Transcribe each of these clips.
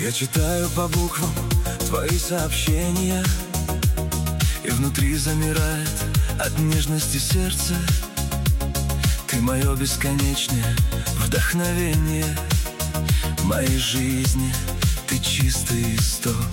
Я читаю по буквам твои сообщения, и внутри замирает от нежности сердце. Ты мое бесконечное вдохновение моей жизни, ты чистый исток.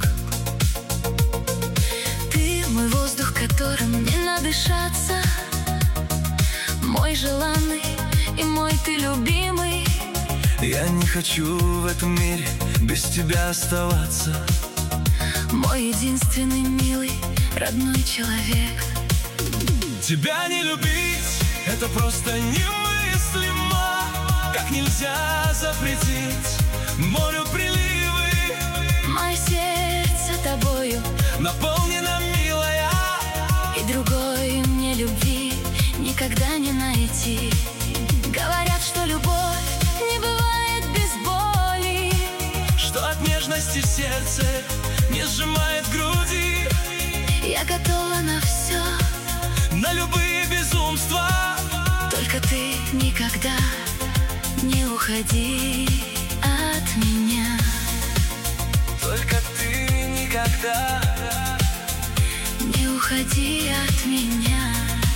Ты мой воздух, которым не надышаться, мой желанный и мой ты любимый. Я не хочу в этом мире без тебя оставаться. Мой единственный милый, родной человек. Тебя не любить — это просто немыслимо. Как нельзя запретить морю приливы. Мое сердце тобою наполнено, милая, и другой мне любви никогда не найти. Говорят, что любовь не бывает без боли, что от нежности сердце не сжимает груди. Я готова на все, на любые безумства. только ты никогда не уходи от меня. Только ты никогда не уходи от меня.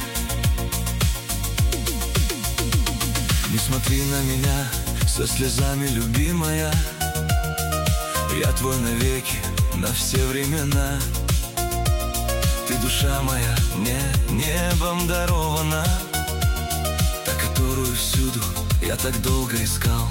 Не смотри на меня со слезами, любимая. Я твой навеки, на все времена. Ты душа моя, мне небом дарована, та, которую всюду я так долго искал.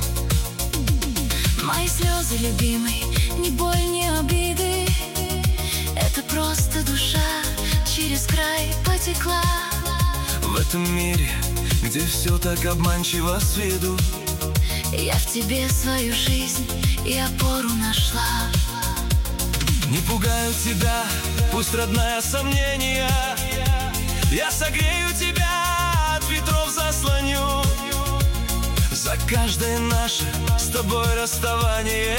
Мои слезы, любимый, ни боль, ни обиды, это просто душа через край потекла. В этом мире, где все так обманчиво с виду, я в тебе свою жизнь и опору нашла. не пугают тебя, пусть родная, сомнения. Я согрею тебя, от ветров заслоню. За каждое наше с тобой расставание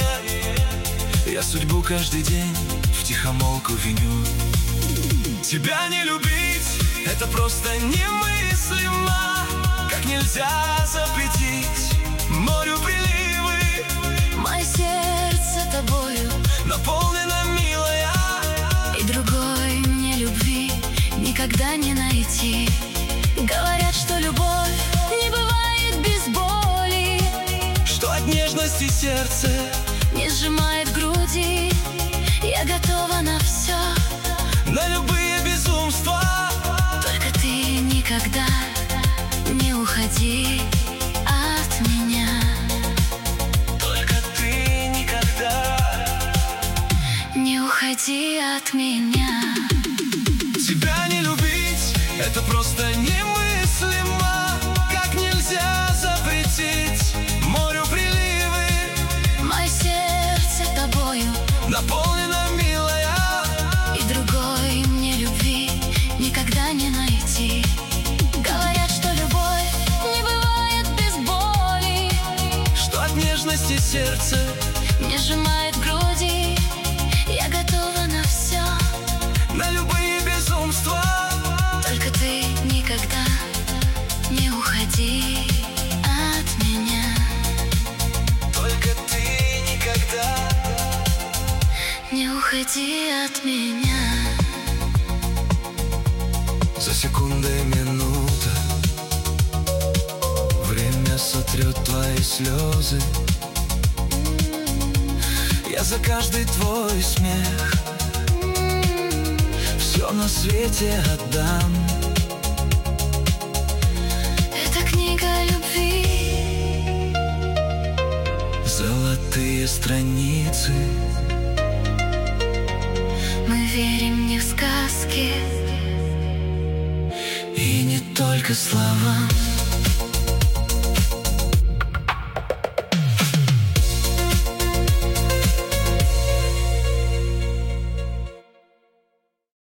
я судьбу каждый день втихомолку виню. Тебя не любить — это просто немыслимо. Как нельзя запретить морю приливы. Мое сердце тобою наполнено, милая, и другой мне любви никогда не найти. Говорят, что любовь не бывает без боли, что от нежности сердце не сжимает груди. Я готова на все, на любые безумства. только ты никогда не уходи от меня. Только ты никогда не уходи от меня. Тебя не любить — это просто немыслимо. Как нельзя запретить морю приливы. Мое сердце тобою наполнено, милая, и другой мне любви никогда не найти. Говорят, что любовь не бывает без боли, что от нежности сердце не сжимает груди. Я готова на все, на любые безумства. только ты никогда не уходи от меня. Только ты никогда Не уходи от меня. за секунда и минута время сотрет твои слезы. Я за каждый твой смех все на свете отдам. Это книга любви, Золотые страницы. мы верим не в сказки И не только словам.